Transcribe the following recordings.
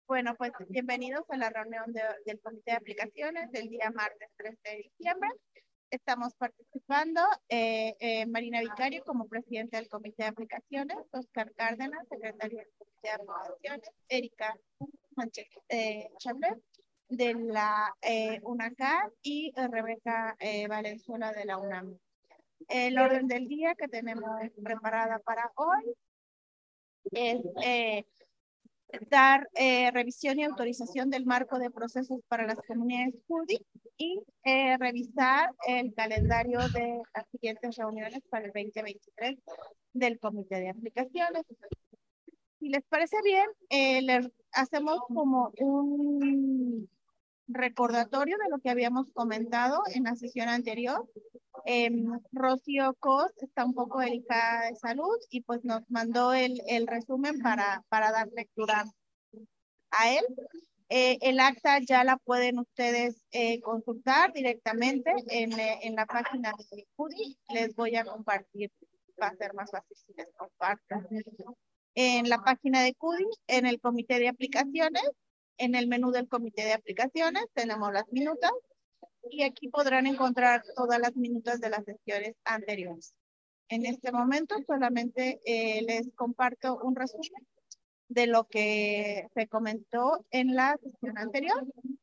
Bueno, pues bienvenidos a la reunión del Comité de Aplicaciones del día martes 13 de diciembre. Estamos participando Marina Vicario como presidenta del Comité de Aplicaciones, Oscar Cárdenas, secretaria del Comité de Aplicaciones, Erika Sánchez Chablet de la UNACAR y Rebeca Valenzuela de la UNAM. El orden del día que tenemos preparada para hoy es dar revisión y autorización del marco de procesos para las comunidades PUDI y revisar el calendario de las siguientes reuniones para el 2023 del Comité de Aplicaciones. Si les parece bien, les hacemos como un recordatorio de lo que habíamos comentado en la sesión anterior. Rocío Cos está un poco delicada de salud y pues nos mandó el resumen para dar lectura a él. El acta ya la pueden ustedes consultar directamente en la página de CUDI. Les voy a compartir, va a ser más fácil si les comparto. En la página de CUDI, en el comité de aplicaciones, en el menú del comité de aplicaciones, tenemos las minutas y aquí podrán encontrar todas las minutas de las sesiones anteriores. En este momento solamente les comparto un resumen de lo que se comentó en la sesión anterior.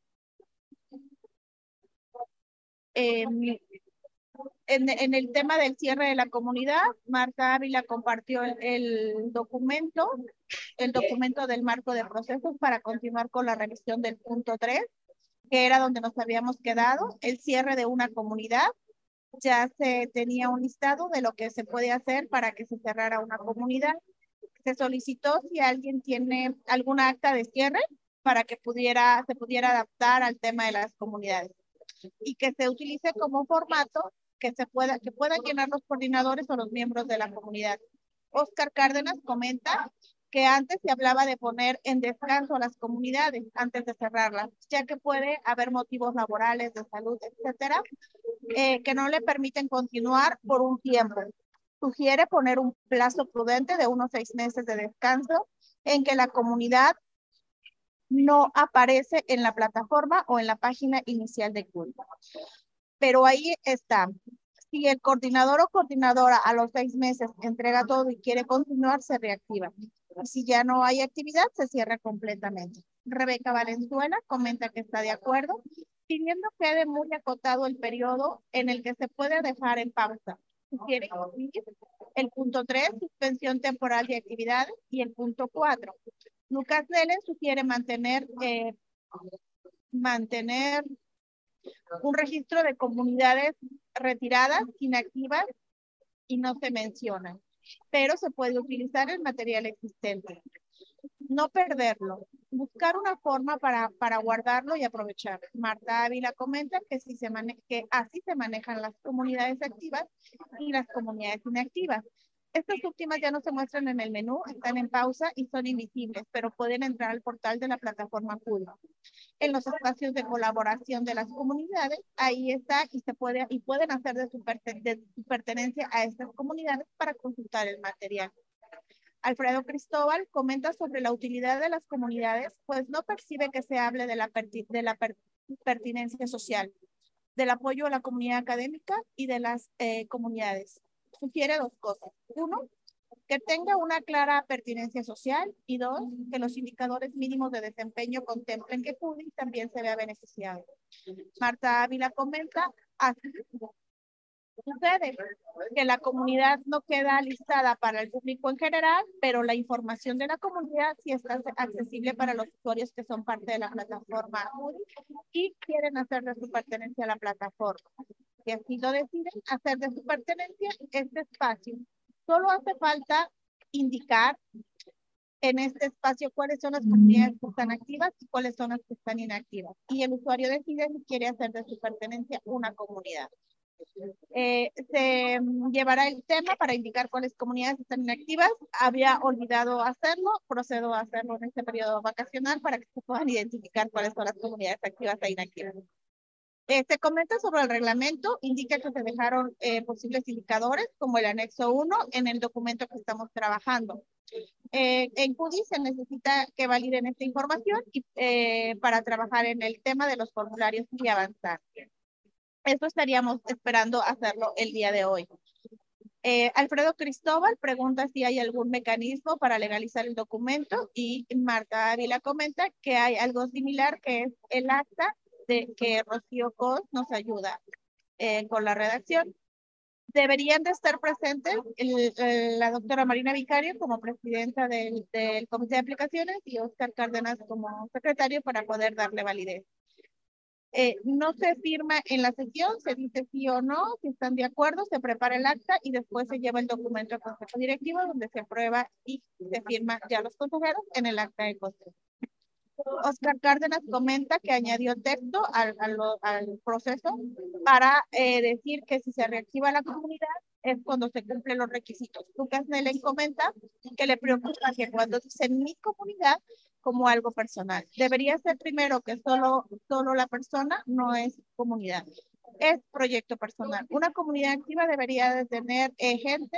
En el tema del cierre de la comunidad, Marta Ávila compartió el documento del marco de procesos para continuar con la revisión del punto 3, que era donde nos habíamos quedado, el cierre de una comunidad. Ya se tenía un listado de lo que se puede hacer para que se cerrara una comunidad. Se solicitó si alguien tiene alguna acta de cierre para que se pudiera adaptar al tema de las comunidades y que se utilice como formato que puedan llenar los coordinadores o los miembros de la comunidad. Oscar Cárdenas comenta que antes se hablaba de poner en descanso a las comunidades antes de cerrarlas, ya que puede haber motivos laborales, de salud, etcétera, que no le permiten continuar por un tiempo. Sugiere poner un plazo prudente de unos 6 meses de descanso en que la comunidad no aparece en la plataforma o en la página inicial de CUDI. Pero ahí está. Si el coordinador o coordinadora a los 6 meses entrega todo y quiere continuar, se reactiva. Y si ya no hay actividad, se cierra completamente. Rebeca Valenzuela comenta que está de acuerdo, pidiendo que quede muy acotado el periodo en el que se puede dejar en pausa. Sugiere incluir el punto 3, suspensión temporal de actividades, y el punto 4. Lucas Nelen sugiere mantener un registro de comunidades retiradas, inactivas, y no se mencionan, pero se puede utilizar el material existente. No perderlo, buscar una forma para guardarlo y aprovechar. Marta Ávila comenta que que así se manejan las comunidades activas y las comunidades inactivas. Estas últimas ya no se muestran en el menú, están en pausa y son invisibles, pero pueden entrar al portal de la plataforma CUDI. En los espacios de colaboración de las comunidades, ahí está y pueden hacer de su pertenencia a estas comunidades para consultar el material. Alfredo Cristóbal comenta sobre la utilidad de las comunidades, pues no percibe que se hable de la pertinencia social, del apoyo a la comunidad académica y de las comunidades. Sugiere 2 cosas. 1, que tenga una clara pertinencia social, y 2, que los indicadores mínimos de desempeño contemplen que CUDI también se vea beneficiado. Marta Ávila comenta, así sucede que la comunidad no queda listada para el público en general, pero la información de la comunidad sí está accesible para los usuarios que son parte de la plataforma CUDI y quieren hacer de su pertenencia a la plataforma. Si así lo deciden, hacer de su pertenencia este espacio. Solo hace falta indicar en este espacio cuáles son las comunidades que están activas y cuáles son las que están inactivas. Y el usuario decide si quiere hacer de su pertenencia una comunidad. Se llevará el tema para indicar cuáles comunidades están inactivas. Había olvidado hacerlo, procedo a hacerlo en este periodo vacacional para que se puedan identificar cuáles son las comunidades activas e inactivas. Se comenta sobre el reglamento, indica que se dejaron posibles indicadores como el anexo 1 en el documento que estamos trabajando. En CUDI se necesita que validen esta información y, para trabajar en el tema de los formularios y avanzar. Esto estaríamos esperando hacerlo el día de hoy. Alfredo Cristóbal pregunta si hay algún mecanismo para legalizar el documento y Marta Ávila comenta que hay algo similar, que es el acta de que Rocío Cos nos ayuda con la redacción. Deberían de estar presentes la doctora Marina Vicario como presidenta del Comité de Aplicaciones y Oscar Cárdenas como secretario para poder darle validez. No se firma en la sesión, se dice sí o no, si están de acuerdo, se prepara el acta y después se lleva el documento al Consejo Directivo donde se aprueba y se firma ya los consejeros en el acta de consejo. Oscar Cárdenas comenta que añadió texto al proceso para decir que si se reactiva la comunidad es cuando se cumplen los requisitos. Lucas Nelen comenta que le preocupa que cuando dicen mi comunidad como algo personal. Debería ser primero que solo la persona no es comunidad, es proyecto personal. Una comunidad activa debería de tener gente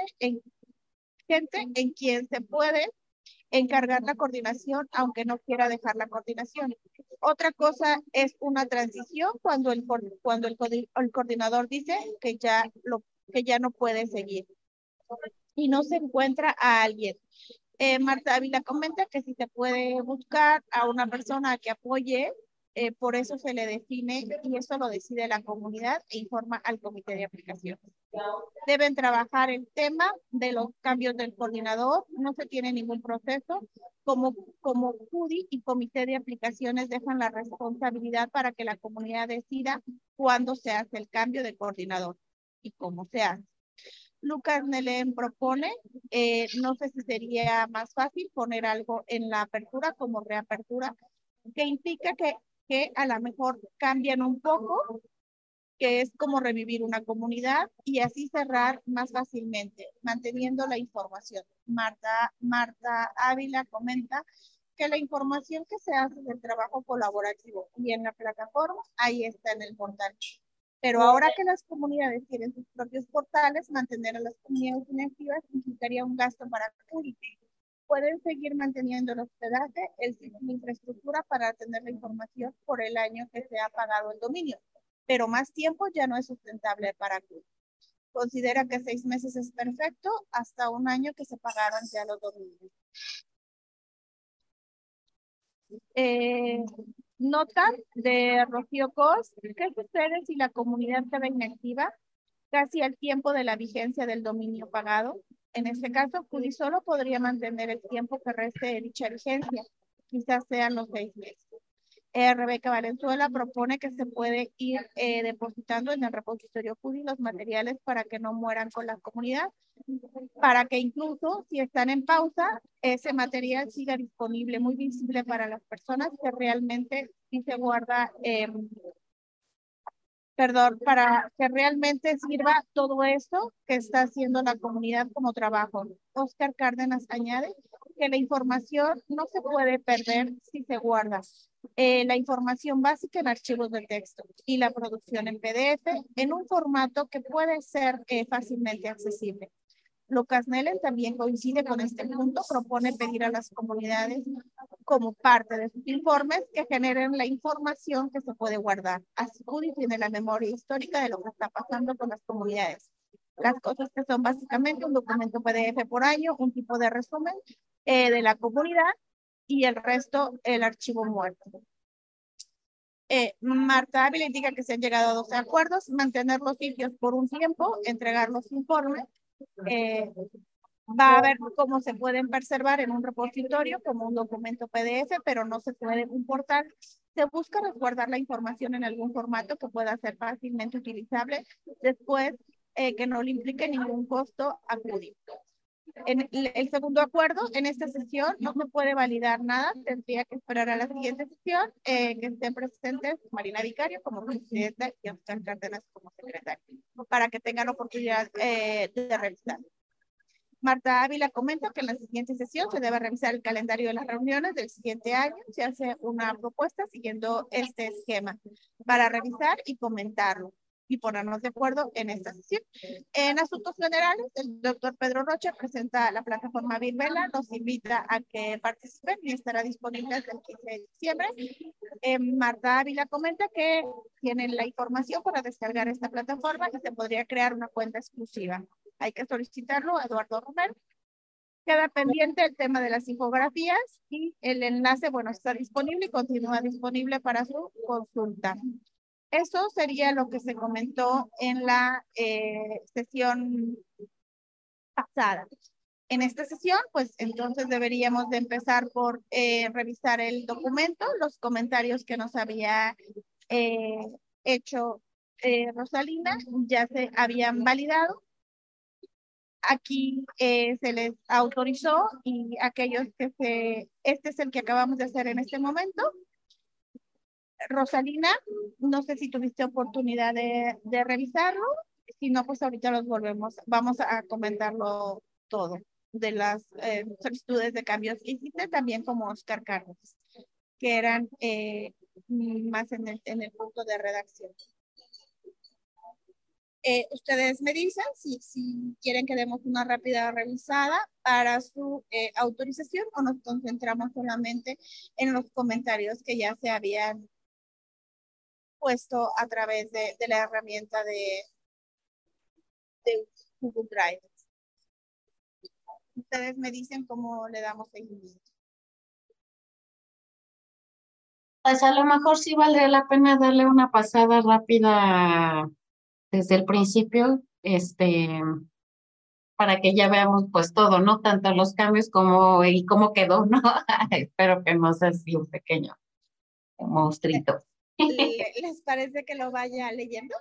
en quien se puede encargar la coordinación, aunque no quiera dejar la coordinación. Otra cosa es una transición cuando el coordinador dice que ya no puede seguir y no se encuentra a alguien. Marta Ávila comenta que si se puede buscar a una persona que apoye, por eso se le define y eso lo decide la comunidad e informa al comité de aplicación. Deben trabajar el tema de los cambios del coordinador, no se tiene ningún proceso, como CUDI y comité de aplicaciones dejan la responsabilidad para que la comunidad decida cuándo se hace el cambio de coordinador y cómo se hace. Lucas Nelen propone, no sé si sería más fácil poner algo en la apertura como reapertura, que implica que a lo mejor cambian un poco, que es como revivir una comunidad y así cerrar más fácilmente, manteniendo la información. Marta Ávila comenta que la información que se hace del trabajo colaborativo y en la plataforma, ahí está en el portal. Pero ahora que las comunidades tienen sus propios portales, mantener a las comunidades inactivas implicaría un gasto para CUDI. Pueden seguir manteniendo el hospedaje, la infraestructura para tener la información por el año que se ha pagado el dominio, pero más tiempo ya no es sustentable para CUDI. Considera que 6 meses es perfecto, hasta un año que se pagaron ya los dominios. Nota de Rocío Cos, ¿qué sucede si la comunidad queda inactiva casi al tiempo de la vigencia del dominio pagado? En este caso, CUDI solo podría mantener el tiempo que reste de dicha vigencia, quizás sean los 6 meses. Rebeca Valenzuela propone que se puede ir depositando en el repositorio CUDI los materiales para que no mueran con la comunidad, para que incluso si están en pausa, ese material siga disponible, muy visible para las personas que realmente sí se guarda, para que realmente sirva todo esto que está haciendo la comunidad como trabajo. Oscar Cárdenas añade que la información no se puede perder si se guarda. La información básica en archivos de texto y la producción en PDF en un formato que puede ser fácilmente accesible. Lucas Nelen también coincide con este punto, propone pedir a las comunidades como parte de sus informes que generen la información que se puede guardar. Así CUDI tiene la memoria histórica de lo que está pasando con las comunidades. Las cosas que son básicamente un documento PDF por año, un tipo de resumen de la comunidad y el resto el archivo muerto. Marta Ávila indica que se han llegado a 12 acuerdos, mantener los sitios por un tiempo, entregar los informes, va a ver cómo se pueden preservar en un repositorio como un documento PDF, pero no se puede importar. Se busca resguardar la información en algún formato que pueda ser fácilmente utilizable después, que no le implique ningún costo a CUDI. En el segundo acuerdo, en esta sesión no se puede validar nada, tendría que esperar a la siguiente sesión, que estén presentes Marina Vicario como presidenta y Oscar Cárdenas como secretario, para que tengan oportunidad de revisar. Marta Ávila comenta que en la siguiente sesión se debe revisar el calendario de las reuniones del siguiente año. Se hace una propuesta siguiendo este esquema para revisar y comentarlo. y ponernos de acuerdo en esta sesión. En asuntos generales, el doctor Pedro Rocha presenta la plataforma Virbela, nos invita a que participen y estará disponible hasta el 15 de diciembre. Marta Ávila comenta que tienen la información para descargar esta plataforma y se podría crear una cuenta exclusiva. Hay que solicitarlo a Eduardo Romero. Queda pendiente el tema de las infografías y el enlace, bueno, está disponible y continúa disponible para su consulta. Eso sería lo que se comentó en la sesión pasada. En esta sesión, pues entonces deberíamos de empezar por revisar el documento, los comentarios que nos había hecho Rosalina, ya se habían validado. Aquí se les autorizó y aquellos este es el que acabamos de hacer en este momento. Rosalina, no sé si tuviste oportunidad de revisarlo, si no, pues ahorita vamos a comentarlo todo, de las solicitudes de cambios que hiciste, también como Oscar Carlos, que eran más en el punto de redacción. Ustedes me dicen si quieren que demos una rápida revisada para su autorización o nos concentramos solamente en los comentarios que ya se habían puesto a través de la herramienta de Google Drive. Ustedes me dicen cómo le damos seguimiento. Pues a lo mejor sí valdría la pena darle una pasada rápida desde el principio, para que ya veamos pues todo, no tanto los cambios como y cómo quedó, ¿no? Espero que no sea así un pequeño monstruito. ¿Les parece que lo vaya leyendo?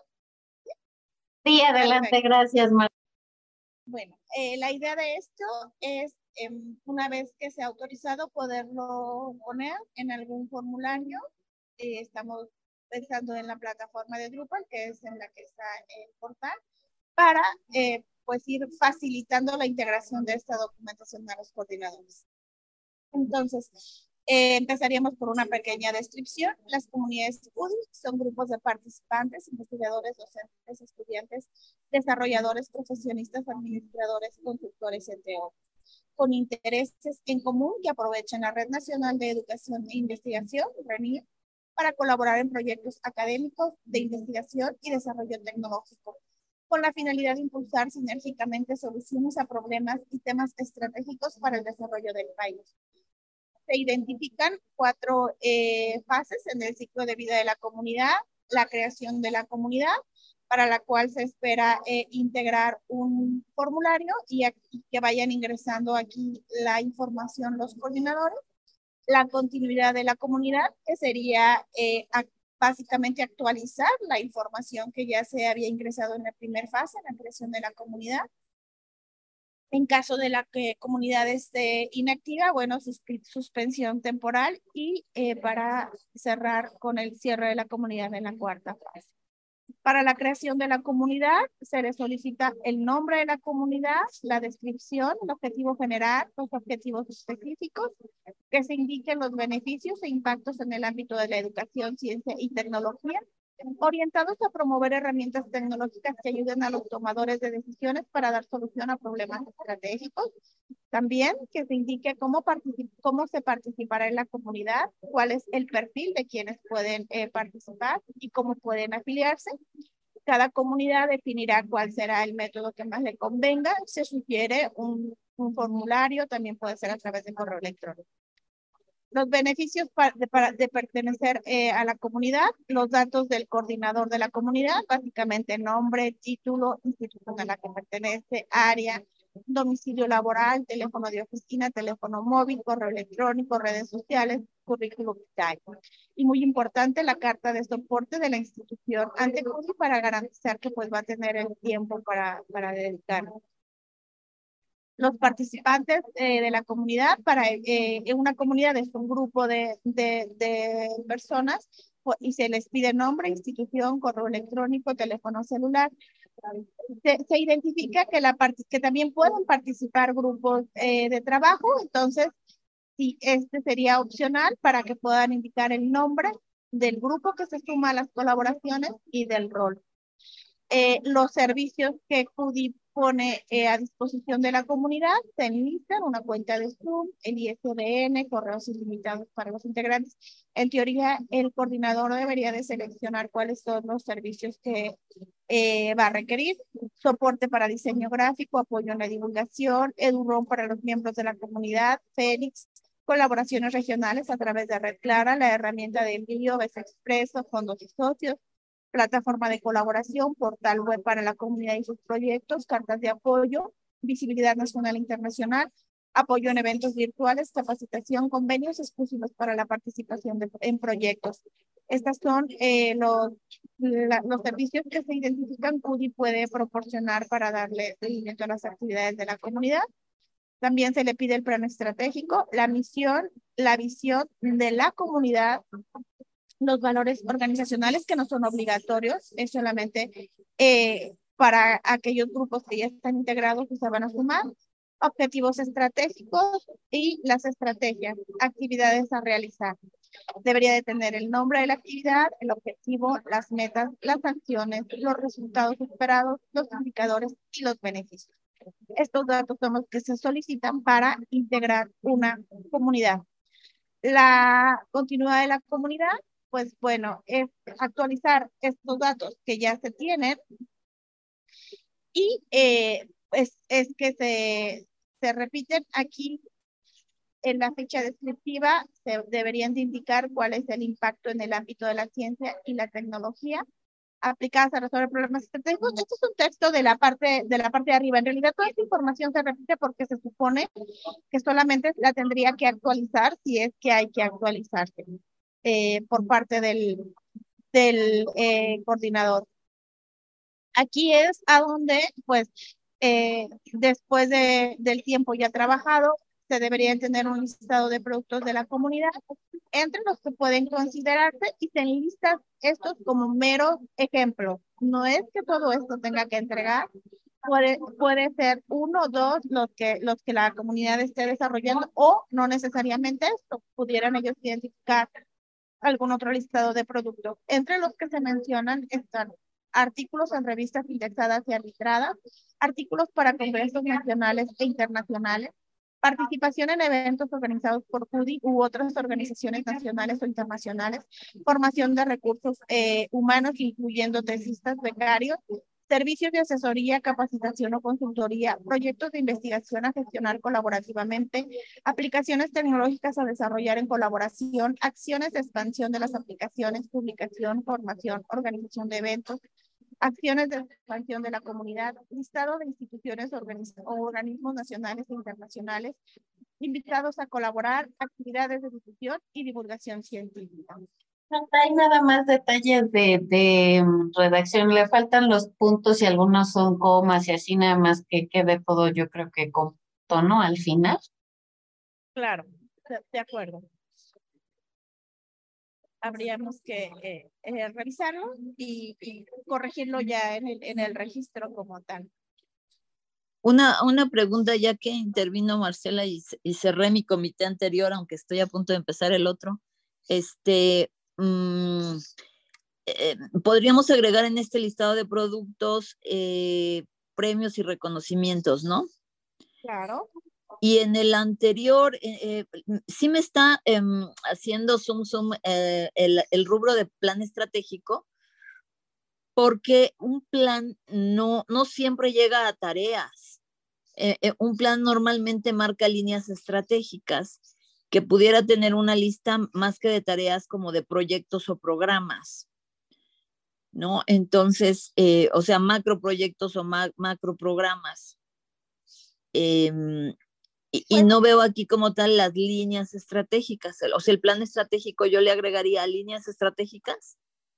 Sí, adelante, perfecto. Gracias, Mar. Bueno, la idea de esto es, una vez que sea autorizado, poderlo poner en algún formulario. Estamos pensando en la plataforma de Drupal, que es en la que está el portal, para pues ir facilitando la integración de esta documentación a los coordinadores. Entonces, empezaríamos por una pequeña descripción. Las comunidades UDI son grupos de participantes, investigadores, docentes, estudiantes, desarrolladores, profesionistas, administradores, consultores, entre otros, con intereses en común que aprovechan la Red Nacional de Educación e Investigación, RENIE, para colaborar en proyectos académicos de investigación y desarrollo tecnológico, con la finalidad de impulsar sinérgicamente soluciones a problemas y temas estratégicos para el desarrollo del país. Se identifican 4 fases en el ciclo de vida de la comunidad: la creación de la comunidad, para la cual se espera integrar un formulario y que vayan ingresando aquí la información los coordinadores. La continuidad de la comunidad, que sería básicamente actualizar la información que ya se había ingresado en la primera fase, en la creación de la comunidad. En caso de la comunidad esté inactiva, bueno, suspensión temporal y para cerrar con el cierre de la comunidad en la cuarta fase. Para la creación de la comunidad, se le solicita el nombre de la comunidad, la descripción, el objetivo general, los objetivos específicos, que se indiquen los beneficios e impactos en el ámbito de la educación, ciencia y tecnología, orientados a promover herramientas tecnológicas que ayuden a los tomadores de decisiones para dar solución a problemas estratégicos. También que se indique cómo se participará en la comunidad, cuál es el perfil de quienes pueden participar y cómo pueden afiliarse. Cada comunidad definirá cuál será el método que más le convenga. Se sugiere un formulario, también puede ser a través de correo electrónico. Los beneficios de pertenecer a la comunidad: los datos del coordinador de la comunidad, básicamente nombre, título, institución a la que pertenece, área, domicilio laboral, teléfono de oficina, teléfono móvil, correo electrónico, redes sociales, currículum vitae. Y muy importante, la carta de soporte de la institución ante CUDI, para garantizar que pues va a tener el tiempo para dedicarlo. Los participantes de la comunidad, una comunidad es un grupo de personas y se les pide nombre, institución, correo electrónico, teléfono celular. Se identifica que también pueden participar grupos de trabajo, entonces sí, este sería opcional para que puedan indicar el nombre del grupo que se suma a las colaboraciones y del rol. Los servicios que CUDI pone a disposición de la comunidad se enlistan, una cuenta de Zoom, el ISBN, correos ilimitados para los integrantes. En teoría, el coordinador debería de seleccionar cuáles son los servicios que va a requerir: soporte para diseño gráfico, apoyo en la divulgación, EduRoam para los miembros de la comunidad, Félix, colaboraciones regionales a través de Red Clara, la herramienta de envío, BES Expreso, fondos y socios, plataforma de colaboración, portal web para la comunidad y sus proyectos, cartas de apoyo, visibilidad nacional e internacional, apoyo en eventos virtuales, capacitación, convenios exclusivos para la participación en proyectos. Estos son los servicios que se identifican CUDI puede proporcionar para darle seguimiento a las actividades de la comunidad. También se le pide el plan estratégico, la misión, la visión de la comunidad, los valores organizacionales que no son obligatorios, es solamente para aquellos grupos que ya están integrados y se van a sumar, objetivos estratégicos y las estrategias, actividades a realizar. Debería de tener el nombre de la actividad, el objetivo, las metas, las acciones, los resultados esperados, los indicadores y los beneficios. Estos datos son los que se solicitan para integrar una comunidad. La continuidad de la comunidad, pues bueno, es actualizar estos datos que ya se tienen y pues es que se repiten aquí en la ficha descriptiva. Se deberían de indicar cuál es el impacto en el ámbito de la ciencia y la tecnología aplicadas a resolver problemas estratégicos. Este es un texto de la parte de arriba. En realidad toda esta información se repite porque se supone que solamente la tendría que actualizar si es que hay que actualizarse por parte del coordinador. Aquí es a donde, pues, después del tiempo ya trabajado, se debería tener un listado de productos de la comunidad, entre los que pueden considerarse, y se enlistan estos como meros ejemplos. No es que todo esto tenga que entregar, puede ser uno o dos los que la comunidad esté desarrollando, o no necesariamente esto, pudieran ellos identificar algún otro listado de productos. Entre los que se mencionan están artículos en revistas indexadas y arbitradas, artículos para congresos nacionales e internacionales, participación en eventos organizados por CUDI u otras organizaciones nacionales o internacionales, formación de recursos humanos, incluyendo tesistas, becarios, servicios de asesoría, capacitación o consultoría, proyectos de investigación a gestionar colaborativamente, aplicaciones tecnológicas a desarrollar en colaboración, acciones de expansión de las aplicaciones, publicación, formación, organización de eventos, acciones de expansión de la comunidad, listado de instituciones o organismos nacionales e internacionales invitados a colaborar, actividades de difusión y divulgación científica. No hay nada más detalles de redacción, le faltan los puntos y algunos son comas y así, nada más que quede todo, yo creo que con tono al final. Claro, de acuerdo. Habríamos que revisarlo y corregirlo ya en el registro como tal. Una pregunta, ya que intervino Marcela y cerré mi comité anterior, aunque estoy a punto de empezar el otro. Podríamos agregar en este listado de productos premios y reconocimientos, ¿no? Claro. Y en el anterior, sí me está haciendo zoom el rubro de plan estratégico, porque un plan no siempre llega a tareas. Un plan normalmente marca líneas estratégicas que pudiera tener una lista más que de tareas, como de proyectos o programas, ¿no? Entonces, o sea, macro proyectos o macro programas. Y no veo aquí como tal las líneas estratégicas. O sea, el plan estratégico yo le agregaría líneas estratégicas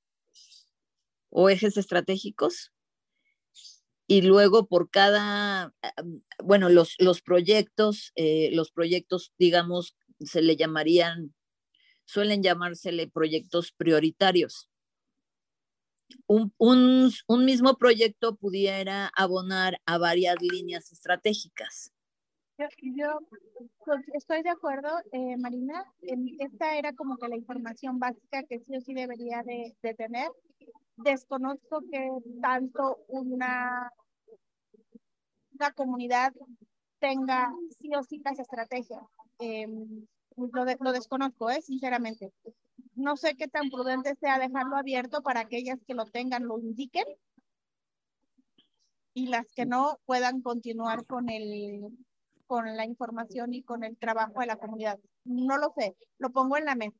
o ejes estratégicos. Y luego por cada, bueno, los proyectos, digamos, suelen llamársele proyectos prioritarios. Un mismo proyecto pudiera abonar a varias líneas estratégicas. Yo estoy de acuerdo, Marina. Esta era como que la información básica que sí o sí debería de tener. desconozco que tanto una comunidad tenga sí o sí las estrategias. Lo desconozco, sinceramente. No sé qué tan prudente sea dejarlo abierto para aquellas que lo tengan, lo indiquen, y las que no puedan continuar con la información y con el trabajo de la comunidad. No lo sé, lo pongo en la mesa.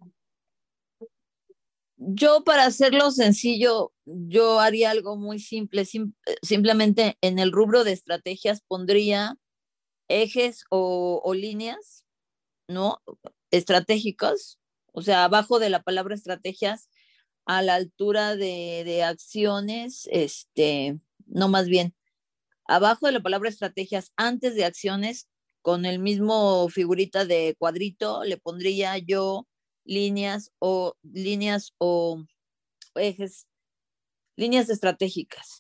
Yo, para hacerlo sencillo, yo haría algo muy simple. Simplemente en el rubro de estrategias pondría ejes o líneas, ¿no? Estratégicos, o sea, abajo de la palabra estrategias, a la altura de acciones, no, más bien, abajo de la palabra estrategias, antes de acciones, con el mismo figurita de cuadrito, le pondría yo líneas o ejes, líneas estratégicas,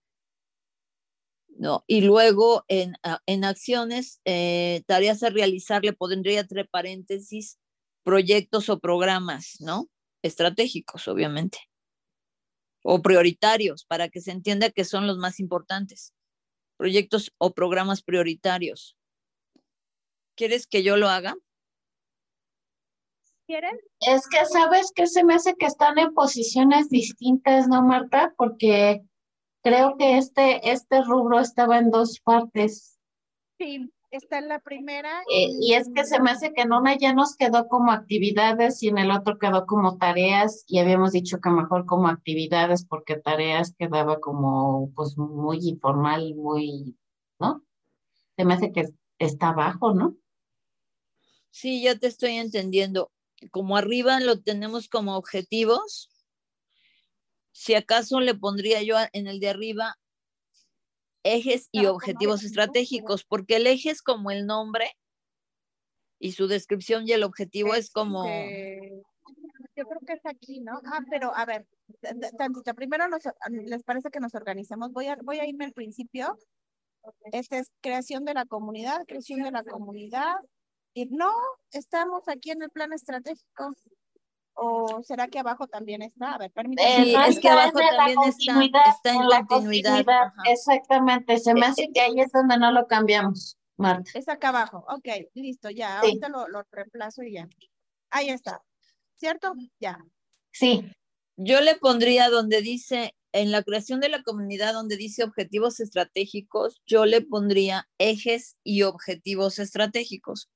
¿no? Y luego en acciones, tareas a realizar, le pondría entre paréntesis proyectos o programas, ¿no? Estratégicos, obviamente, o prioritarios, para que se entienda que son los más importantes. Proyectos o programas prioritarios. ¿Quieres que yo lo haga? ¿Quieren? Es que, ¿sabes qué? Se me hace que están en posiciones distintas, ¿no, Marta? Porque creo que este rubro estaba en dos partes. Sí, está en la primera. Y es que se me hace que en una ya nos quedó como actividades y en el otro quedó como tareas y habíamos dicho que mejor como actividades porque tareas quedaba como pues muy informal, muy, ¿no? Se me hace que está abajo, ¿no? Sí, ya te estoy entendiendo. Como arriba lo tenemos como objetivos, si acaso le pondría yo en el de arriba ejes y objetivos estratégicos, porque el eje es como el nombre y su descripción, y el objetivo es como... Yo creo que es aquí, ¿no? Pero a ver, tantito. Primero les parece que nos organicemos. Voy a irme al principio. Este es creación de la comunidad, creación de la comunidad. Y no, estamos aquí en el plan estratégico. ¿O será que abajo también está? A ver, permítanme. Sí, No es que está en abajo la también continuidad, está en en la continuidad. continuidad, Ajá. exactamente. Se me hace que ahí es donde no lo cambiamos, Marta. Es acá abajo. Ok, listo, ya. Sí, Ahorita lo reemplazo y ya. Ahí está. ¿Cierto? Ya. sí. Yo le pondría donde dice, en la creación de la comunidad, donde dice objetivos estratégicos, yo le pondría ejes y objetivos estratégicos.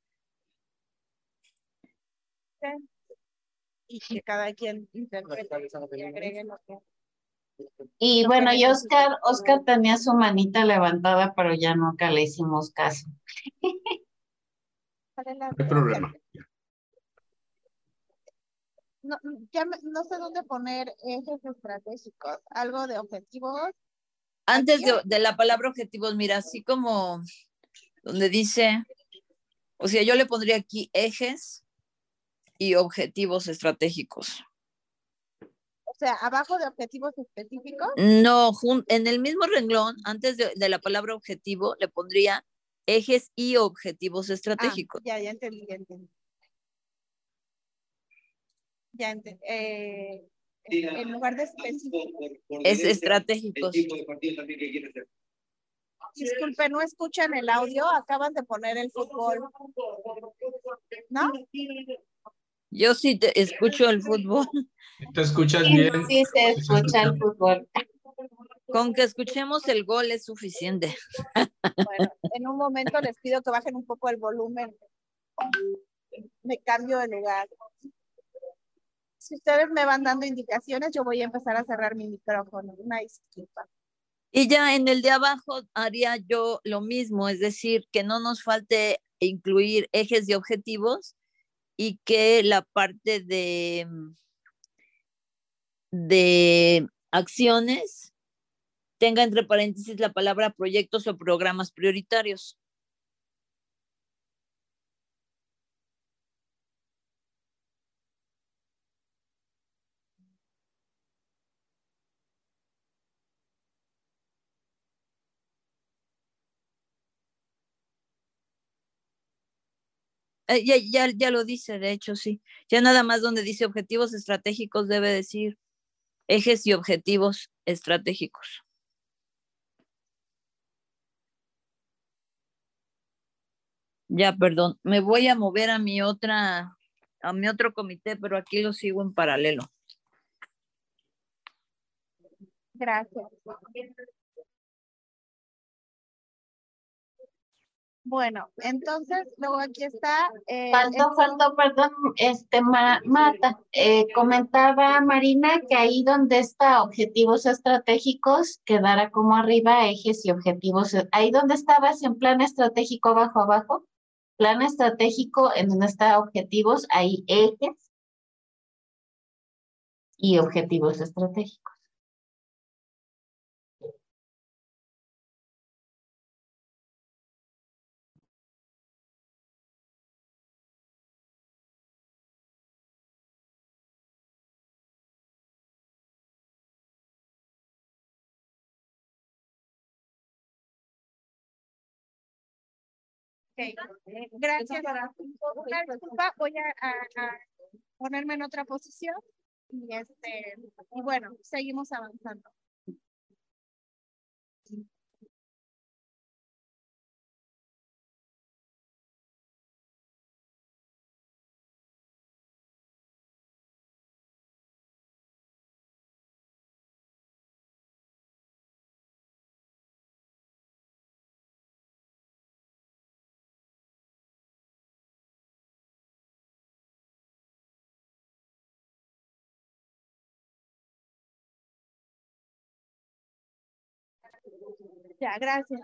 Y que cada quien interprete y agregue lo que Y lo que bueno, y necesite. Oscar tenía su manita levantada, pero ya nunca le hicimos caso. No hay problema. No, no sé dónde poner ejes estratégicos, algo de objetivos. Antes Aquí, de la palabra objetivos, mira, así como donde dice, o sea, yo le pondría aquí ejes y objetivos estratégicos. o sea, abajo de objetivos específicos. No, en el mismo renglón, antes de la palabra objetivo, le pondría ejes y objetivos estratégicos. Ya entendí, ya entendí. Ya entendí. En lugar de específico. Es estratégicos. Disculpe, no escuchan el audio, acaban de poner el fútbol. ¿No? Yo sí te escucho el fútbol. ¿Te escuchas Sí, bien? sí se Sí, se escucha escucha. el fútbol. Con que escuchemos el gol es suficiente. Bueno, en un momento les pido que bajen un poco el volumen. Me cambio de lugar. Si ustedes me van dando indicaciones, yo voy a empezar a cerrar mi micrófono. Una disculpa. Y ya en el de abajo haría yo lo mismo, es decir, que no nos falte incluir ejes de objetivos y que la parte de acciones tenga entre paréntesis la palabra proyectos o programas prioritarios. Ya lo dice, de hecho, sí. Ya nada más donde dice objetivos estratégicos debe decir ejes y objetivos estratégicos. Ya, perdón, me voy a mover a mi otro comité, pero aquí lo sigo en paralelo. Gracias. Bueno, entonces, luego aquí está. Faltó, perdón, Marta, comentaba Marina que ahí donde está objetivos estratégicos, quedara como arriba ejes y objetivos. Ahí donde estabas en plan estratégico abajo, plan estratégico en donde está objetivos, hay ejes y objetivos estratégicos. Okay. Gracias. Una disculpa, voy a ponerme en otra posición y bueno, seguimos avanzando. Ya, gracias.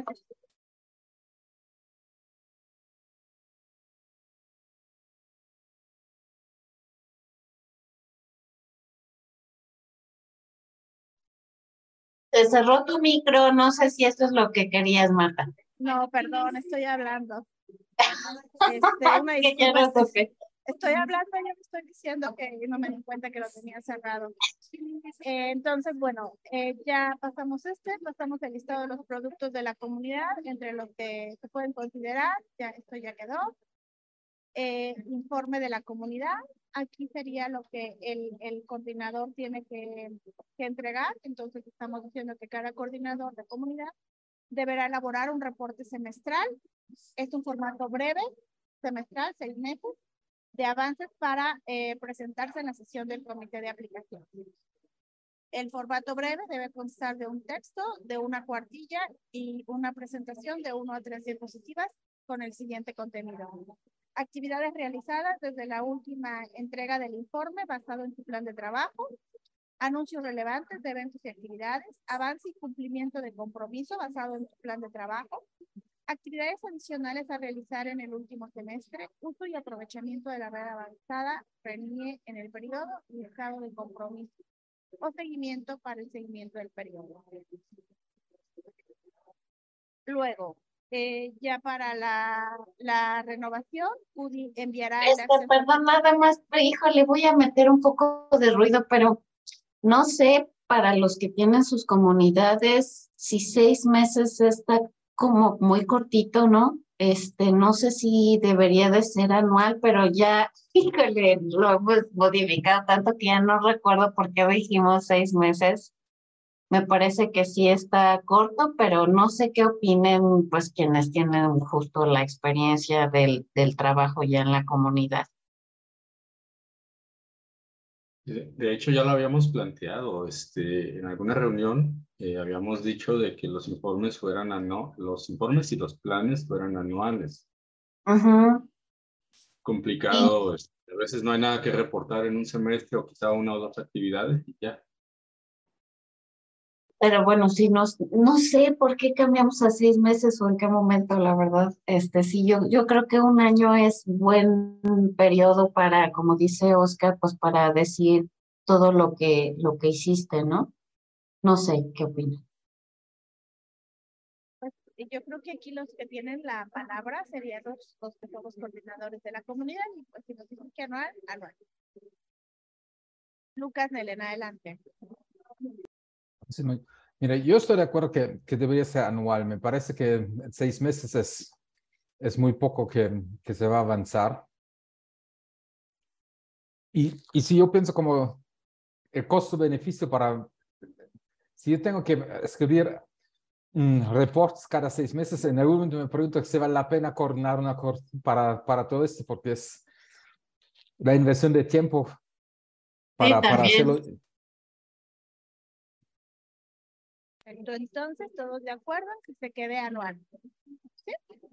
Te cerró tu micro, no sé si esto es lo que querías, Marta. No, perdón, estoy hablando. Una Que disculpa, ya no toqué. estoy hablando, ya me estoy diciendo que no me di cuenta que lo tenía cerrado. Entonces, bueno, ya pasamos el listado de los productos de la comunidad, entre los que se pueden considerar, ya esto ya quedó. Informe de la comunidad, aquí sería lo que el coordinador tiene que entregar, entonces estamos diciendo que cada coordinador de comunidad deberá elaborar un reporte semestral, es un formato breve, semestral, 6 meses, de avances para presentarse en la sesión del comité de aplicación. El formato breve debe constar de un texto, de una cuartilla y una presentación de 1 a 3 diapositivas con el siguiente contenido. Actividades realizadas desde la última entrega del informe basado en su plan de trabajo, anuncios relevantes de eventos y actividades, avance y cumplimiento de compromiso basado en su plan de trabajo, actividades adicionales a realizar en el último semestre, uso y aprovechamiento de la red avanzada, RENIE en el periodo y estado de compromiso o seguimiento para el seguimiento del periodo. Luego, ya para la renovación, UDI enviará el acceso. Perdón, nada más, híjole, voy a meter un poco de ruido, pero no sé, para los que tienen sus comunidades, si 6 meses está como muy cortito, ¿no? No sé si debería de ser anual, pero ya, híjole, lo hemos modificado tanto que ya no recuerdo por qué dijimos 6 meses. Me parece que sí está corto, pero no sé qué opinen, pues, quienes tienen justo la experiencia del trabajo ya en la comunidad. De hecho, ya lo habíamos planteado, en alguna reunión habíamos dicho de que los informes los informes y los planes fueran anuales. Ajá. Complicado, a veces no hay nada que reportar en un semestre o quizá 1 o 2 actividades y ya. Pero bueno, sí, no sé por qué cambiamos a 6 meses o en qué momento, la verdad. Sí, yo creo que 1 año es buen periodo para, como dice Oscar, pues para decir todo lo que hiciste, ¿no? No sé, ¿qué opinas? Pues, yo creo que aquí los que tienen la palabra serían los que somos coordinadores de la comunidad y pues si nos dicen que anual. Lucas Nelen, adelante. Sí, mira, yo estoy de acuerdo que debería ser anual. Me parece que 6 meses es muy poco que se va a avanzar. Y si yo pienso como el costo-beneficio para, si yo tengo que escribir reports cada 6 meses, en algún momento me pregunto si vale la pena coordinar una para todo esto, porque es la inversión de tiempo Sí, para también. hacerlo. Entonces, todos de acuerdo en que se quede anual. ¿Sí?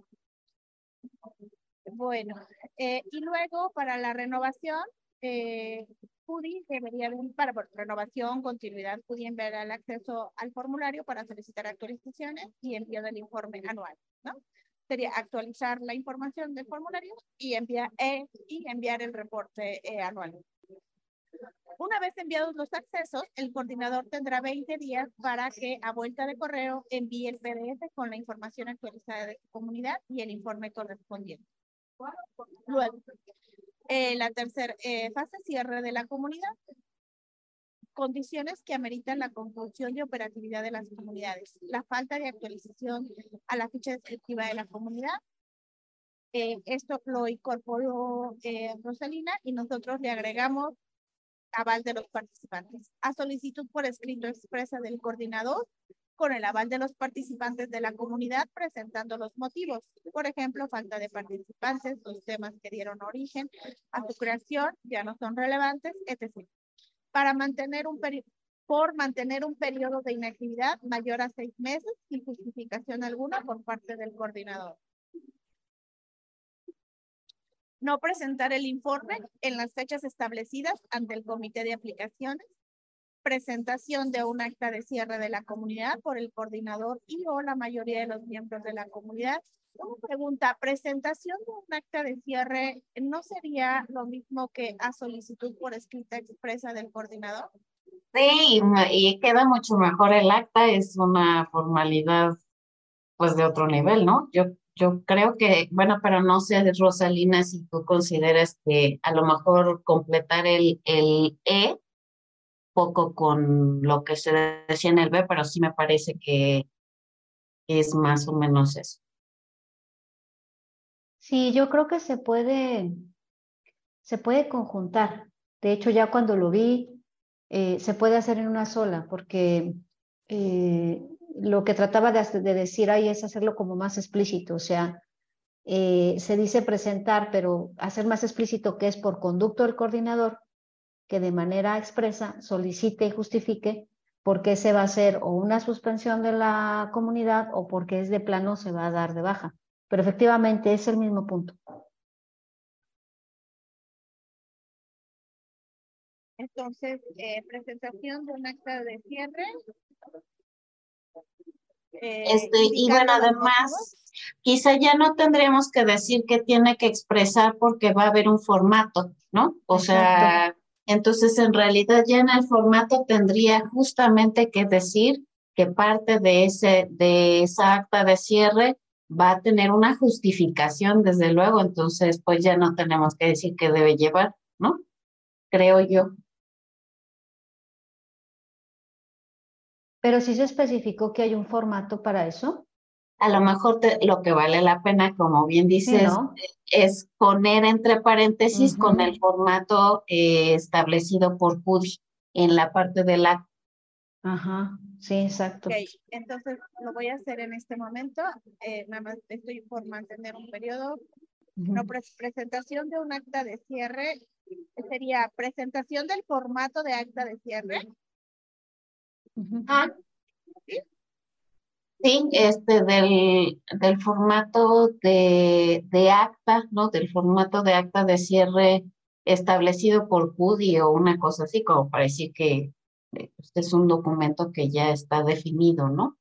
Bueno, y luego para la renovación, PUDI debería, para renovación, continuidad, PUDI enviará el acceso al formulario para solicitar actualizaciones y envío del informe anual, ¿no? Sería actualizar la información del formulario y enviar el reporte anual. Una vez enviados los accesos, el coordinador tendrá 20 días para que a vuelta de correo envíe el PDF con la información actualizada de su comunidad y el informe correspondiente. Luego, la tercera fase, cierre de la comunidad. Condiciones que ameritan la conclusión y operatividad de las comunidades. La falta de actualización a la ficha descriptiva de la comunidad. Esto lo incorporó Rosalina y nosotros le agregamos aval de los participantes. A solicitud por escrito expresa del coordinador con el aval de los participantes de la comunidad presentando los motivos. Por ejemplo, falta de participantes, los temas que dieron origen a su creación ya no son relevantes, etc. Para mantener un periodo de inactividad mayor a 6 meses sin justificación alguna por parte del coordinador. No presentar el informe en las fechas establecidas ante el comité de aplicaciones. Presentación de un acta de cierre de la comunidad por el coordinador y o la mayoría de los miembros de la comunidad. Una pregunta, presentación de un acta de cierre, ¿no sería lo mismo que a solicitud por escrita expresa del coordinador? Sí, y queda mucho mejor el acta, es una formalidad pues de otro nivel, ¿no? Yo creo que, bueno, pero no sé, Rosalina, si tú consideras que a lo mejor completar el E poco con lo que se decía en el B, pero sí me parece que es más o menos eso. Sí, yo creo que se puede conjuntar. De hecho, ya cuando lo vi, se puede hacer en una sola, porque lo que trataba de decir ahí es hacerlo como más explícito, o sea, se dice presentar, pero hacer más explícito que es por conducto del coordinador, que de manera expresa solicite y justifique por qué se va a hacer o una suspensión de la comunidad o porque es de plano se va a dar de baja. Pero efectivamente es el mismo punto. Entonces, presentación de un acta de cierre. Y bueno, además, quizá ya no tendríamos que decir que tiene que expresar porque va a haber un formato, ¿no? O sea, entonces en realidad ya en el formato tendría justamente que decir que parte de esa acta de cierre va a tener una justificación, desde luego, entonces pues ya no tenemos que decir que debe llevar, ¿no? Creo yo. Pero sí se especificó que hay un formato para eso. A lo mejor lo que vale la pena, como bien dices, Sí, ¿no? es poner entre paréntesis con el formato establecido por PUDI en la parte de la... Ajá, sí, exacto. Ok, entonces lo voy a hacer en este momento. Nada más estoy por mantener un periodo. No, presentación de un acta de cierre. Sería presentación del formato de acta de cierre. Ah, sí, del formato de acta, ¿no? Del formato de acta de cierre establecido por PUDI o una cosa así, como para decir que este es un documento que ya está definido, ¿no?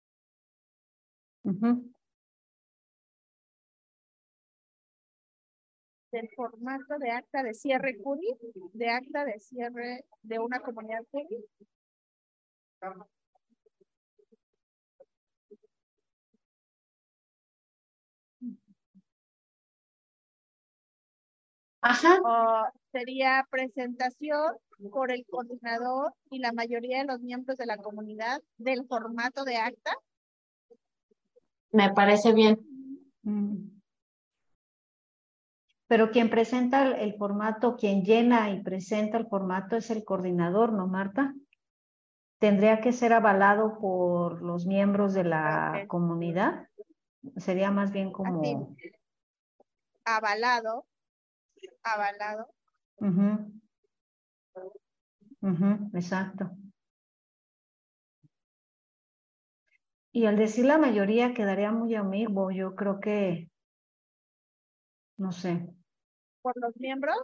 Del formato de acta de cierre PUDI, de acta de cierre de una comunidad PUDI. Ajá. Sería presentación por el coordinador y la mayoría de los miembros de la comunidad del formato de acta. Me parece bien. Pero quien presenta el formato, quien llena y presenta el formato es el coordinador, ¿no, Marta? Tendría que ser avalado por los miembros de la Ok. comunidad. Sería más bien Así, como... avalado. Ujú. Ujú, exacto. Y al decir la mayoría quedaría muy ambiguo. Yo creo que, no sé. Por los miembros.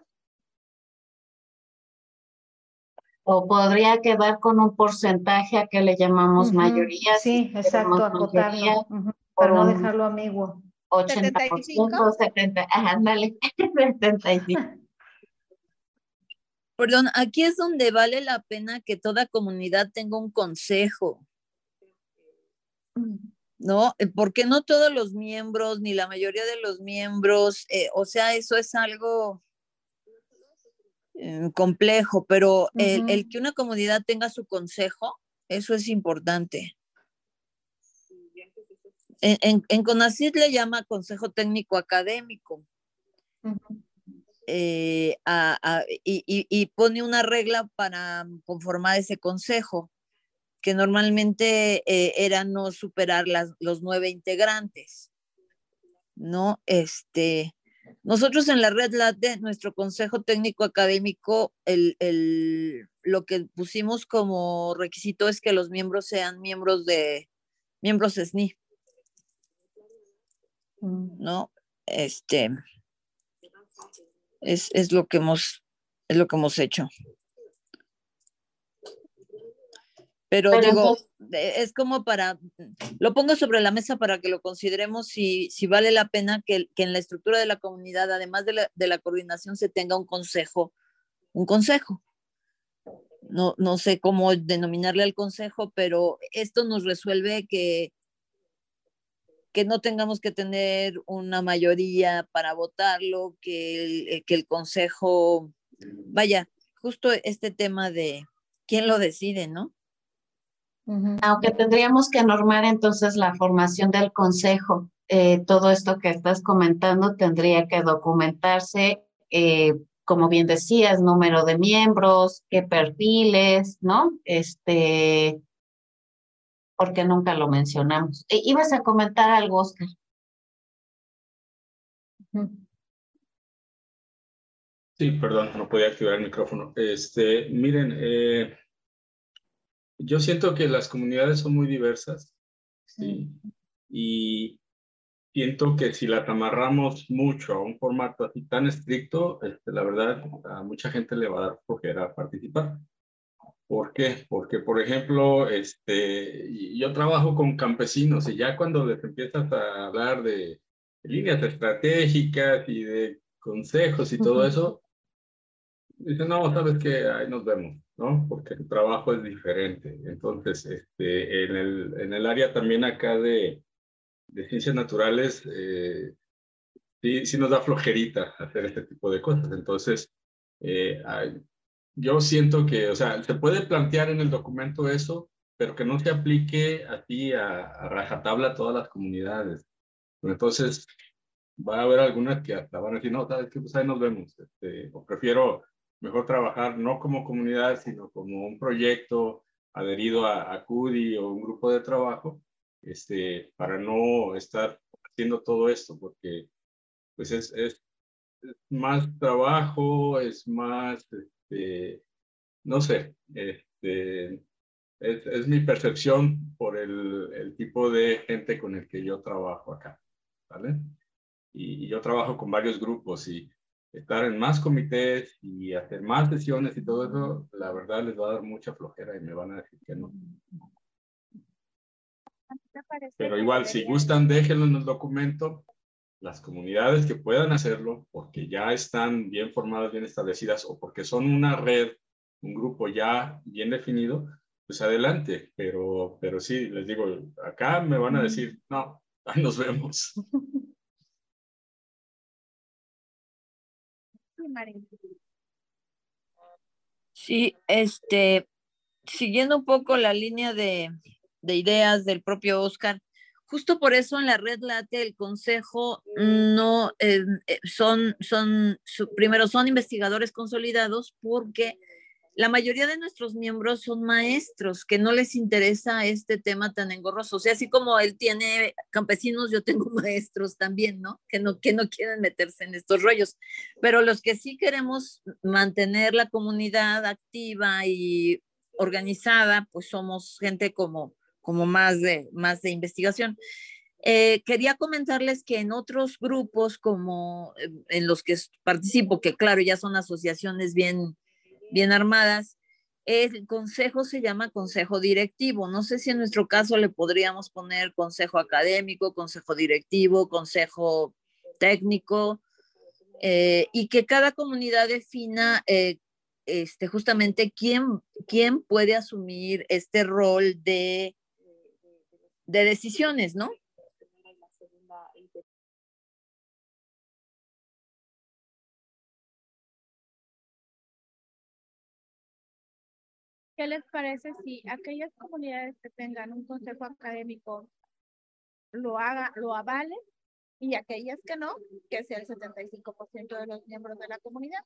O podría quedar con un porcentaje a que le llamamos Ujú, mayoría, si sí, exacto, queremos mayoría, acotarlo, ujú, por para no un dejarlo ambiguo. 75. 80%, 70, ajá, ándale, 75. Perdón, aquí es donde vale la pena que toda comunidad tenga un consejo, ¿no? Porque no todos los miembros, ni la mayoría de los miembros, o sea, eso es algo complejo, pero el que una comunidad tenga su consejo, eso es importante. En CONACYT le llama Consejo Técnico Académico. Y pone una regla para conformar ese consejo, que normalmente era no superar los 9 integrantes, ¿no? Nosotros en la Red Late, nuestro consejo técnico académico, lo que pusimos como requisito es que los miembros sean miembros SNI, ¿no? Es lo que hemos hecho. Pero digo, entonces, es como lo pongo sobre la mesa para que lo consideremos si vale la pena que en la estructura de la comunidad, además de la coordinación, se tenga un consejo. No sé cómo denominarle al consejo, pero esto nos resuelve que no tengamos que tener una mayoría para votarlo, que el consejo, vaya, justo este tema de quién lo decide, ¿no? aunque tendríamos que normar entonces la formación del consejo, todo esto que estás comentando tendría que documentarse, como bien decías, número de miembros, qué perfiles, ¿no? Porque nunca lo mencionamos. ¿Ibas a comentar algo, Oscar? Sí, perdón, no podía activar el micrófono. Miren, yo siento que las comunidades son muy diversas, ¿sí? Y siento que si las amarramos mucho a un formato así tan estricto, la verdad, a mucha gente le va a dar flojera participar. ¿Por qué? Porque, por ejemplo, yo trabajo con campesinos y ya cuando les empiezas a hablar de líneas estratégicas y de consejos y todo eso, dicen, no, sabes que ahí nos vemos, ¿no? Porque el trabajo es diferente. Entonces, en el área también acá de ciencias naturales, sí nos da flojerita hacer este tipo de cosas. Entonces, yo siento que, o sea, se puede plantear en el documento eso, pero que no se aplique así a rajatabla a todas las comunidades. Entonces, va a haber algunas que hasta van a decir, no, sabes que pues ahí nos vemos. O prefiero mejor trabajar no como comunidad, sino como un proyecto adherido a CUDI o un grupo de trabajo, para no estar haciendo todo esto, porque pues es más trabajo, es más, no sé, es mi percepción por el tipo de gente con el que yo trabajo acá, ¿vale? Y yo trabajo con varios grupos y estar en más comités y hacer más sesiones y todo eso, la verdad les va a dar mucha flojera y me van a decir que no. ¿Te parece Pero que igual, si debería gustan, déjenlo en el documento. Las comunidades que puedan hacerlo porque ya están bien formadas, bien establecidas o porque son una red, un grupo ya bien definido, pues adelante. Pero sí, les digo, acá me van a decir, no, ahí nos vemos. Sí, Marín? Sí, siguiendo un poco la línea de ideas del propio Oscar, justo por eso en la red LATE el consejo no primero son investigadores consolidados, porque la mayoría de nuestros miembros son maestros que no les interesa este tema tan engorroso. O sea, así como él tiene campesinos, yo tengo maestros también, ¿no? Que no quieren meterse en estos rollos. Pero los que sí queremos mantener la comunidad activa y organizada, pues somos gente como más de investigación. Quería comentarles que en otros grupos como en los que participo, que claro, ya son asociaciones bien armadas, el consejo se llama consejo directivo. No sé si en nuestro caso le podríamos poner consejo académico, consejo directivo, consejo técnico, y que cada comunidad defina justamente quién puede asumir este rol de decisiones, ¿no? ¿Qué les parece si aquellas comunidades que tengan un consejo académico lo avalen, y aquellas que no, que sea el 75% de los miembros de la comunidad?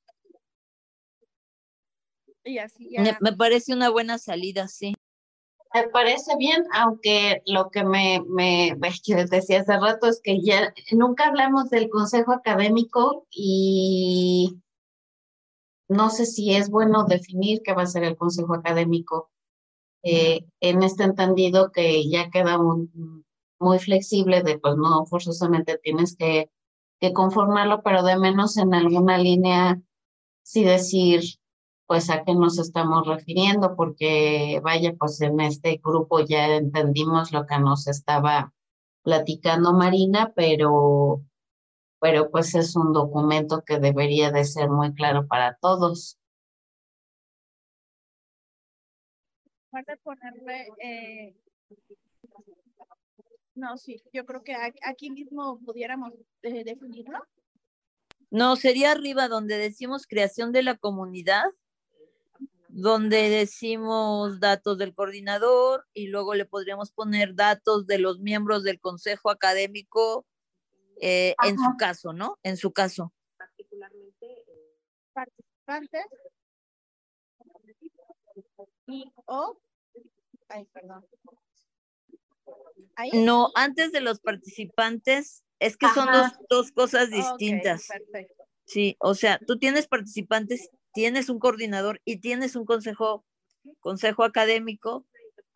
Y así ya. Me parece una buena salida, sí. Me parece bien, aunque lo que que decía hace rato es que ya nunca hablamos del consejo académico y no sé si es bueno definir qué va a ser el consejo académico. En este entendido que ya queda muy flexible de pues no forzosamente tienes que conformarlo, pero de menos en alguna línea sí decir pues a qué nos estamos refiriendo, porque vaya, pues en este grupo ya entendimos lo que nos estaba platicando Marina, pero pues es un documento que debería de ser muy claro para todos. De ponerle, no, sí, yo creo que aquí mismo pudiéramos definirlo. No, sería arriba donde decimos creación de la comunidad, donde decimos datos del coordinador, y luego le podríamos poner datos de los miembros del consejo académico, en su caso, ¿no? En su caso. Particularmente participantes ay, perdón. ¿Ahí? No, antes de los participantes, es que son dos cosas distintas. Okay, perfecto. Sí, o sea, tú tienes participantes, tienes un coordinador y tienes un consejo académico.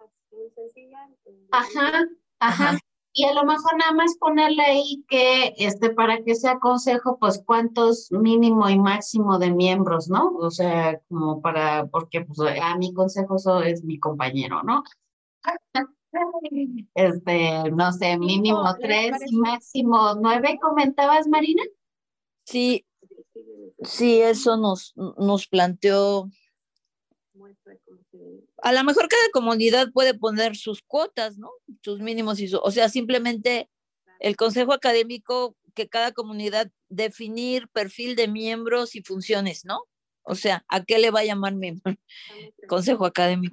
Ajá. Y a lo mejor nada más ponerle ahí que para que sea consejo, pues cuántos mínimo y máximo de miembros, ¿no? O sea, como porque pues a mi consejo es mi compañero, ¿no? No sé, mínimo 3 y máximo 9, ¿comentabas, Marina? Sí, eso nos planteó. A lo mejor cada comunidad puede poner sus cuotas, ¿no? Sus mínimos o sea, simplemente el consejo académico, que cada comunidad definir perfil de miembros y funciones, ¿no? O sea, ¿a qué le va a llamar miembro? Consejo académico.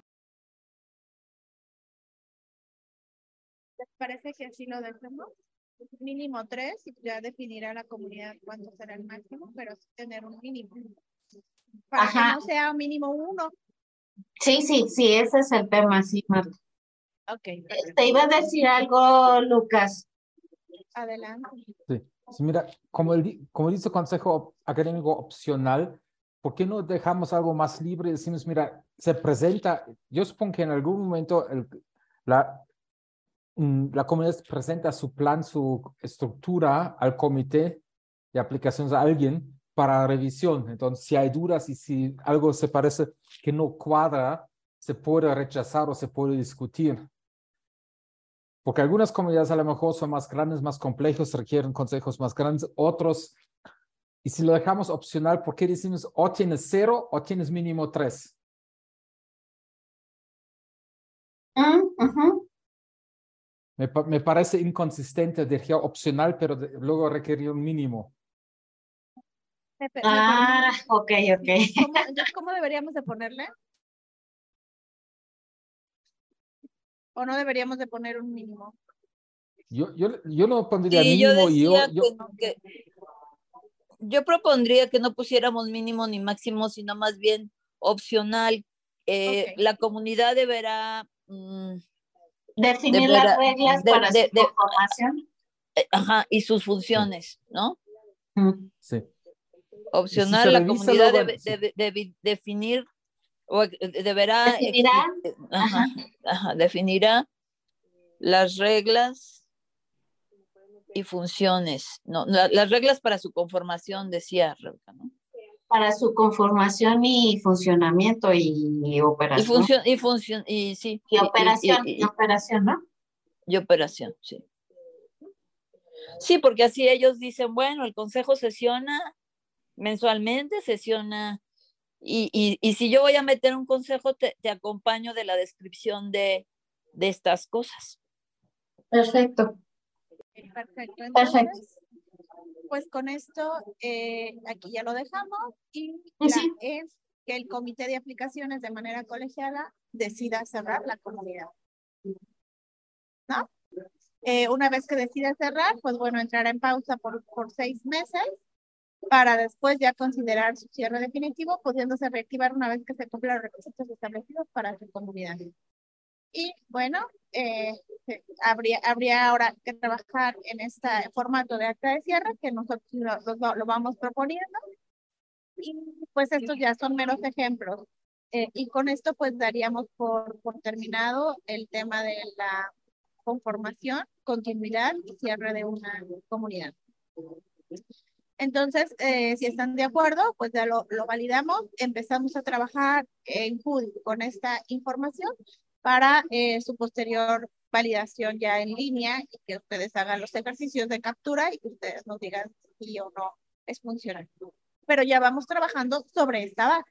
¿Les parece que así lo dejemos? Mínimo 3, y ya definirá la comunidad cuánto será el máximo, pero sí tener un mínimo. Para que no sea un mínimo 1. Sí, ese es el tema, sí, Marta. Ok. Te iba a decir algo, Lucas. Adelante. Sí, mira, como dice consejo académico opcional, ¿por qué no dejamos algo más libre? Decimos, mira, se presenta, yo supongo que en algún momento la comunidad presenta su plan, su estructura al comité de aplicaciones a alguien para revisión. Entonces, si hay dudas y si algo se parece que no cuadra, se puede rechazar o se puede discutir. Porque algunas comunidades a lo mejor son más grandes, más complejos, requieren consejos más grandes, otros, y si lo dejamos opcional, ¿por qué decimos o tienes 0 o tienes mínimo 3? Me parece inconsistente dejar opcional, pero luego requerir un mínimo. Ok. Entonces, ¿cómo deberíamos de ponerle? ¿O no deberíamos de poner un mínimo? Yo no pondría Sí, yo mínimo decía y yo propondría que no pusiéramos mínimo ni máximo, sino más bien opcional. La comunidad deberá definir las reglas para su conformación. Ajá, y sus funciones, ¿no? Sí. Opcional, la comunidad debe definir o deberá definirá las reglas y funciones, no, las reglas para su conformación, decía Rebeca, ¿no? Para su conformación y funcionamiento y operación. Y operación, ¿no? Y operación, sí. Sí, porque así ellos dicen, bueno, el consejo sesiona mensualmente, sesiona, y si yo voy a meter un consejo, te acompaño de la descripción de estas cosas. Perfecto. Perfecto. Entonces, pues con esto, aquí ya lo dejamos, y es que el comité de aplicaciones de manera colegiada decida cerrar la comunidad, ¿no? Una vez que decida cerrar, pues bueno, entrará en pausa por 6 meses para después ya considerar su cierre definitivo, pudiéndose reactivar una vez que se cumplan los requisitos establecidos para su comunidad. Y bueno, habría ahora que trabajar en este formato de acta de cierre que nosotros lo vamos proponiendo. Y pues estos ya son meros ejemplos. Y con esto pues daríamos por terminado el tema de la conformación, continuidad y cierre de una comunidad. Entonces, si están de acuerdo, pues ya lo validamos, empezamos a trabajar en julio con esta información para su posterior validación ya en línea, y que ustedes hagan los ejercicios de captura y que ustedes nos digan si o no es funcional. Pero ya vamos trabajando sobre esta base.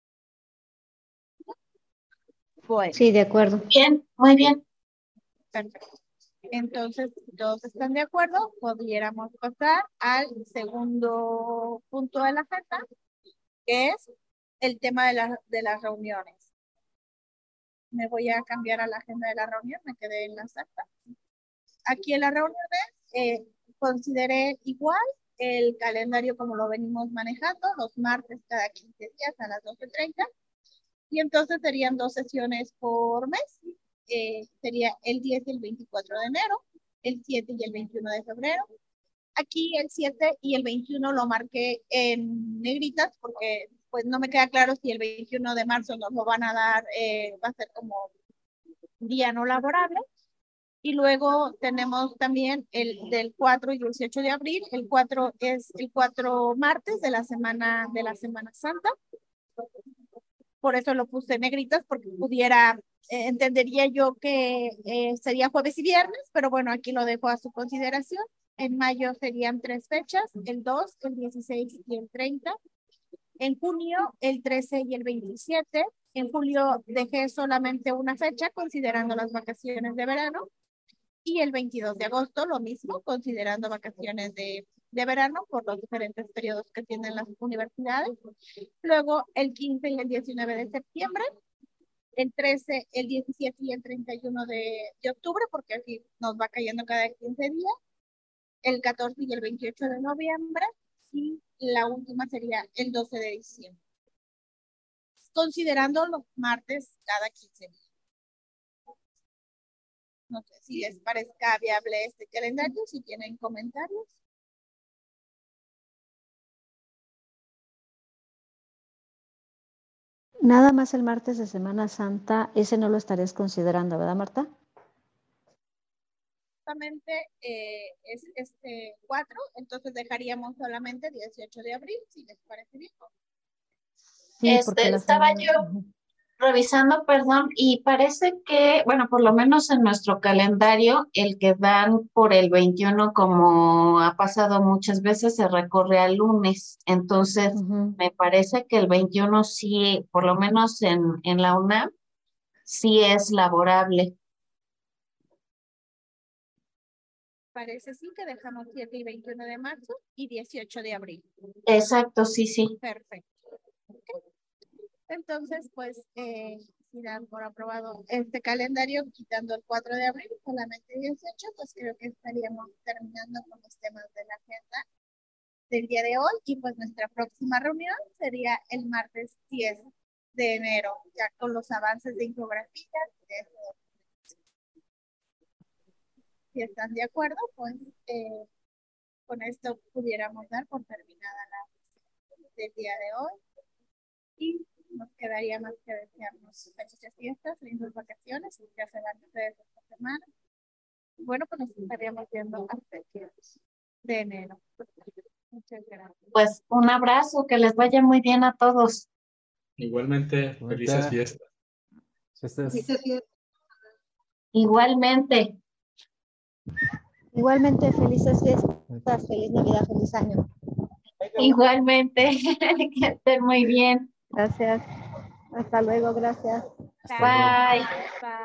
Bueno. Sí, de acuerdo. Bien, muy bien. Perfecto. Entonces, si todos están de acuerdo, pudiéramos pasar al segundo punto de la agenda, que es el tema de las reuniones. Me voy a cambiar a la agenda de la reunión, me quedé en las actas. Aquí en las reuniones consideré igual el calendario como lo venimos manejando, los martes cada 15 días a las 12:30, y entonces serían 2 sesiones por mes. Sería el 10 y el 24 de enero, el 7 y el 21 de febrero. Aquí el 7 y el 21 lo marqué en negritas porque pues no me queda claro si el 21 de marzo nos lo van a dar, va a ser como día no laborable. Y luego tenemos también el del 4 y 18 de abril. El 4 es el 4 martes de la Semana Santa. Por eso lo puse en negritas, porque entendería yo que sería jueves y viernes, pero bueno, aquí lo dejo a su consideración. En mayo serían 3 fechas, el 2, el 16 y el 30. En junio, el 13 y el 27. En julio dejé solamente una fecha, considerando las vacaciones de verano. Y el 22 de agosto, lo mismo, considerando vacaciones de verano por los diferentes periodos que tienen las universidades. Luego, el 15 y el 19 de septiembre. El 13, el 17 y el 31 de octubre, porque así nos va cayendo cada 15 días. El 14 y el 28 de noviembre. Y la última sería el 12 de diciembre. Considerando los martes cada 15 días. No sé si les parezca viable este calendario, si tienen comentarios. Nada más el martes de Semana Santa, ese no lo estarías considerando, ¿verdad, Marta? Justamente es este 4, entonces dejaríamos solamente 18 de abril, si les parece bien. Sí, porque estaba yo revisando, perdón, y parece que, bueno, por lo menos en nuestro calendario, el que dan por el 21, como ha pasado muchas veces, se recorre al lunes. Entonces, me parece que el 21 sí, por lo menos en la UNAM, sí es laborable. Parece sí que dejamos 7 y 21 de marzo y 18 de abril. Exacto, sí, sí. Perfecto. Okay. Entonces, pues, si dan por aprobado este calendario, quitando el 4 de abril, solamente 18, pues creo que estaríamos terminando con los temas de la agenda del día de hoy, y pues nuestra próxima reunión sería el martes 10 de enero, ya con los avances de infografía. Si están de acuerdo, pues con esto pudiéramos dar por terminada la del día de hoy, y nos quedaría más que desearnos felices fiestas, lindas vacaciones, y ya se van ustedes esta semana. Bueno, pues nos estaríamos viendo hasta el 10 de enero. Muchas gracias. Pues un abrazo, que les vaya muy bien a todos. Igualmente, felices fiestas. Igualmente. Igualmente, felices fiestas, feliz Navidad, feliz año. Igualmente, que estén muy bien. Gracias. Hasta luego, gracias. Bye. Bye.